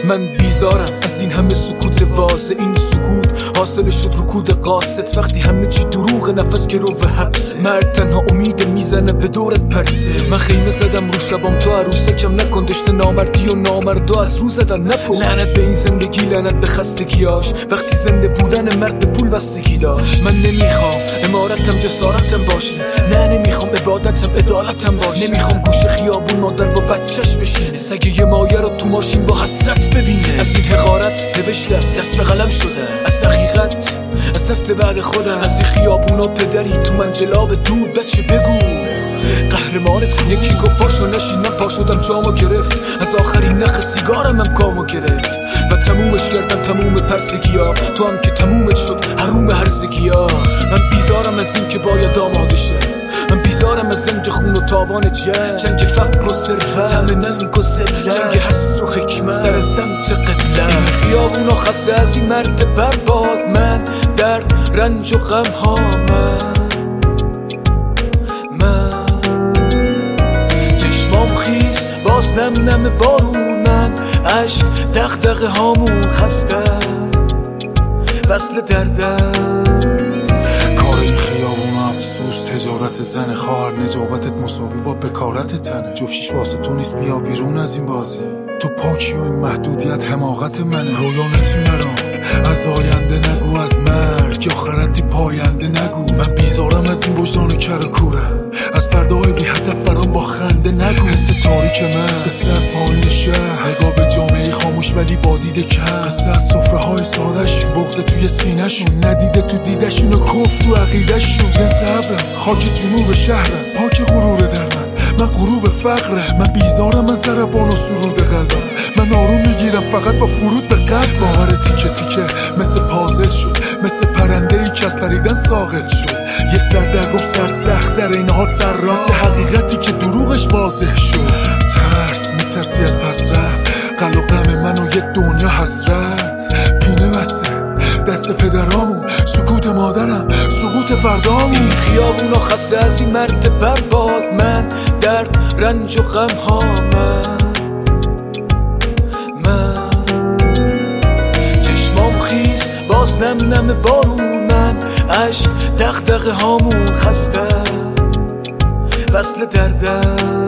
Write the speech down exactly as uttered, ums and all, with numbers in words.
من بیزارم از این همه سکوت واضح. این سکوت حاصل شد رکود قاصد وقتی همه چی دروغ، نفس گرو و حبس. مرد تنها امید میزنه به دورت پرسه. من خیمه زدم رو شبام تو عروسکم نکن، داشته نامردی و نامردو از رو زدن نپرس. لعنت به این زندگی، لعنت به خستگیاش، وقتی زنده بودن مرد به پول بستگی داشت. من نمیخوام امارتم جسارتم باشه، نه نمیخوام عبادتم عدالتم باشه. نمیخوام گوشه خیابون مادر با بچهش بشینه، سگ یه مایه رو تو ماشین با حسرت ببینه. از این حقارت نوشتم دست به قلم شده، از حقیقت از دست بعد خودم. از این خیابونا پدری تو منجلاب دود بچه بگو قهرمانت کو. یکی گفت پاشو نشین، من پا شدم جامو گرفت. از آخرین نخ سیگارم هم کامو گرفت و تمومش کردم تموم پرسگیا. تو هم که تمومت شد حروم هرزگیا. من بیزارم از این که باید آماده شه، من بیزارم از زنگ خون و تاوان جنگ، جنگ فقر و ثروت، تم ننگ و ذلت، جنگ حسر و حکمت سر سمت قبله. خیابونا خسته از این مرد برباد، من درد رنج و غم ها، من من چشمام خیز باز نم نم بارون، من عشق دغدغه هامون خسته وصل دردم. تجارت زن خواهر نجابتت مساوی با بکارت تنه. جفشیش واسه تو نیست، بیا بیرون از این بازی. تو پاکی و این محدودیت حماقت منه. رویانتی مرام از آینده نگو، از مرگ یا خرتی پاینده نگو. من بیزارم از این وجدان کر کوره، از فرداهای بی هدف فرام با خنده نگو. قصه تاریک من، قصه از پایین شهر، نگاه به جامعه خاموش ولی با دید کم. قصه از سفره های سادهشون، بغض توی سینهشون، ندیده تو دیدشون و کف تو عقیدهشون. جنس ابرم، خاک جنوب شهرم، پاک غرور در من، من غروب فقرم. من بیزارم از ضربان و سرود قلبم، من آروم میگیرم فقط با فرود به قلب. باور تیکه تیکه مثل پازل شد، مثل پرنده ای که از پریدن ساقط شد. یه سر در گفت سر سخت، در این حال سر راست، حقیقتی که دروغش واضح شد. ترس میترسی از پس رفت، قل و غم من و یه دنیا حسرت. پینه بسته دست پدرامون، سکوت مادرم، سقوط فردامون. این خیابونا خسته از این مرد برباد، من درد رنج و غم ها، من من چشمام خیز باز نم نم بارون، من عشق دغدغه هامون خسته وصل دردم.